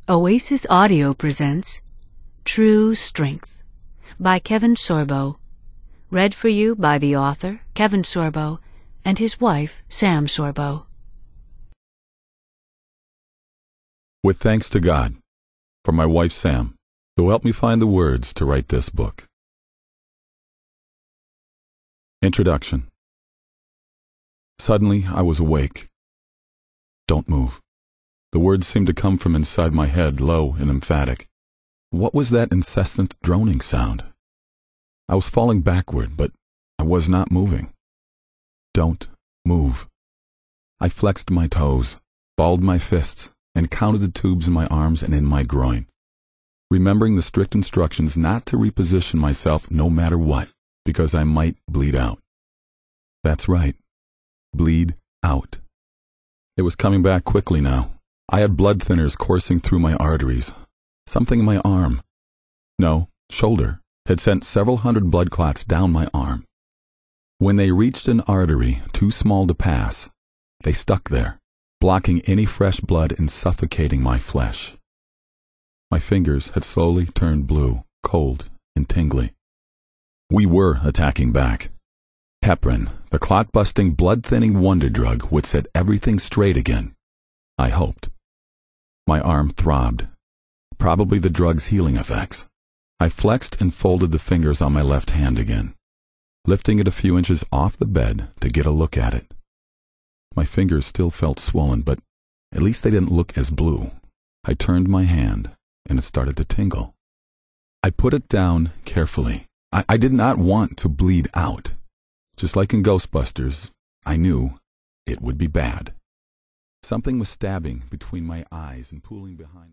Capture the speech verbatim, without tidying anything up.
Oasis Audio presents True Strength by Kevin Sorbo. Read for you by the author, Kevin Sorbo, and his wife, Sam Sorbo. With thanks to God for my wife, Sam, who helped me find the words to write this book. Introduction. Suddenly, I was awake. Don't move. The words seemed to come from inside my head, low and emphatic. What was that incessant droning sound? I was falling backward, but I was not moving. Don't move. I flexed my toes, balled my fists, and counted the tubes in my arms and in my groin, remembering the strict instructions not to reposition myself no matter what, because I might bleed out. That's right. Bleed out. It was coming back quickly now. I had blood thinners coursing through my arteries. Something in my arm, no, shoulder, had sent several hundred blood clots down my arm. When they reached an artery too small to pass, they stuck there, blocking any fresh blood and suffocating my flesh. My fingers had slowly turned blue, cold, and tingly. We were attacking back. Heparin, the clot-busting, blood-thinning wonder drug, would set everything straight again. I hoped. My arm throbbed. Probably the drug's healing effects. I flexed and folded the fingers on my left hand again, lifting it a few inches off the bed to get a look at it. My fingers still felt swollen, but at least they didn't look as blue. I turned my hand, and it started to tingle. I put it down carefully. I, I did not want to bleed out. Just like in Ghostbusters, I knew it would be bad. Something was stabbing between my eyes and pooling behind.